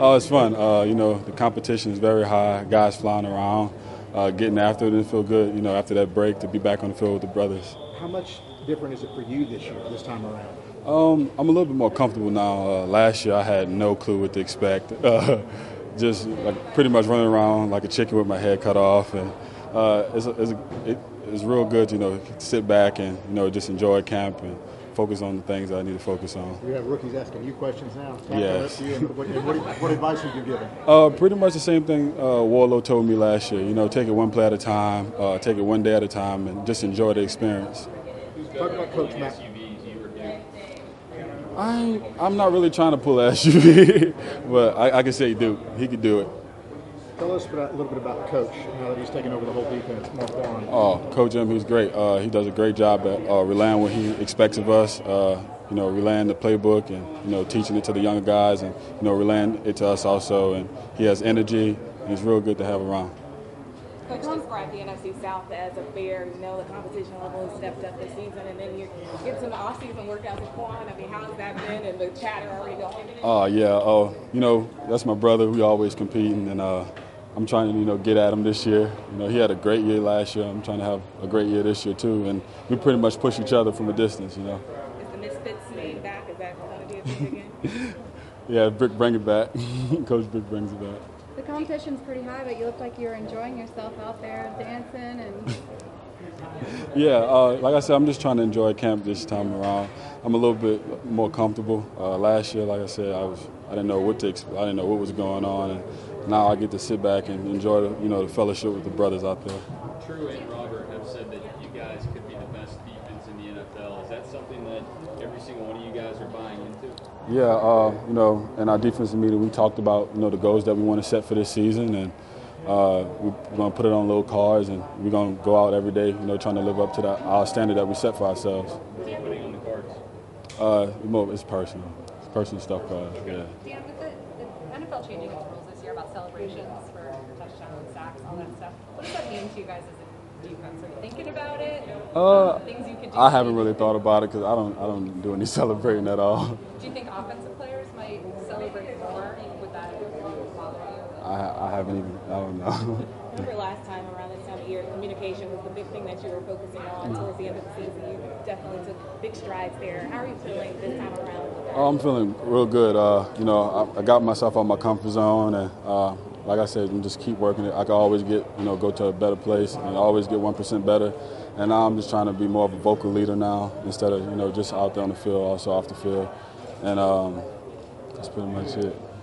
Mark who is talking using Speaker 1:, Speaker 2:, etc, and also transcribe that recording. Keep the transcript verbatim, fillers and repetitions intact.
Speaker 1: Oh, it's fun. Uh, you know, the competition is very high. Guys flying around, uh, getting after it, and feel good. You know, after that break, to be back on the field with the brothers.
Speaker 2: How much different is it for you this year, this time around?
Speaker 1: Um, I'm a little bit more comfortable now. Uh, last year, I had no clue what to expect. Uh, just like pretty much running around like a chicken with my head cut off, and uh, it's, it's, it, it's real good to, you know, sit back and, you know, just enjoy camp and focus on the things that I need to focus on.
Speaker 2: We have rookies asking you questions now.
Speaker 1: Yes.
Speaker 2: You and what, and what, what advice would you give them?
Speaker 1: Uh, pretty much the same thing uh, Warlow told me last year. You know, take it one play at a time, uh, take it one day at a time, and just enjoy the experience.
Speaker 2: Talk about Coach Matt.
Speaker 1: I, I'm not really trying to pull a S U V, but I, I can say Duke. He could do it.
Speaker 2: Tell us about, a little bit about Coach, now that he's taken over the whole defense, Mark Barnes.
Speaker 1: Oh, Coach M, he's great. Uh, he does a great job at uh, relaying what he expects of us, uh, you know, relaying the playbook and, you know, teaching it to the younger guys and, you know, relaying it to us also. And he has energy, and he's real good to have around.
Speaker 3: Coach described the N F C South as a fair, you know, the competition level has stepped up this season, and then you get some off-season workouts with Quan. I mean, how's that been, and the chatter already going?
Speaker 1: Oh, uh, yeah. Oh, you know, that's my brother. We always competing, and uh, I'm trying to, you know, get at him this year. You know, he had a great year last year. I'm trying to have a great year this year, too, and we pretty much push each other from a distance, you know.
Speaker 3: Is the Misfits name back? Is that going to be a thing again?
Speaker 1: Yeah, Brick bring it back. Coach Brick brings it back.
Speaker 4: The competition's pretty high, but you look like you're enjoying yourself out there dancing and.
Speaker 1: Yeah, uh, like I said, I'm just trying to enjoy camp this time around. I'm a little bit more comfortable. Uh, last year, like I said, I was I didn't know what to I didn't know what was going on, and now I get to sit back and enjoy the, you know, the fellowship with the brothers out there.
Speaker 5: True and Robert have said that you guys could be the best defense in the N F L. Is that something that every single one of you guys are buying into?
Speaker 1: Yeah, uh, you know, in our defensive meeting, we talked about, you know, the goals that we want to set for this season, and uh, we're going to put it on little cards, and we're going to go out every day, you know, trying to live up to that, our standard that we set for ourselves.
Speaker 5: What are you putting on the cards?
Speaker 1: Uh, it's personal. It's personal stuff, uh, yeah.
Speaker 6: Dan, with the, the N F L changing its rules this year about celebrations for touchdowns, sacks, all that stuff, what does that mean to you guys as a defense? Are you thinking about it?
Speaker 1: Uh,
Speaker 6: Things you could do
Speaker 1: I haven't really thought about it because I don't, I don't do any celebrating at all.
Speaker 6: Do you think offensive players might celebrate more? Would that bother you?
Speaker 1: I, I haven't even, I don't know.
Speaker 3: Remember last time around this time of year, communication was the big thing that you were focusing on towards the end of the season. You definitely took big strides there. How are you feeling this time around?
Speaker 1: Oh, I'm feeling real good. Uh, you know, I, I got myself out of my comfort zone, and uh, like I said, just keep working it. I can always get, you know, go to a better place and always get one percent better. And now I'm just trying to be more of a vocal leader now instead of, you know, just out there on the field, also off the field. And um, that's pretty much it.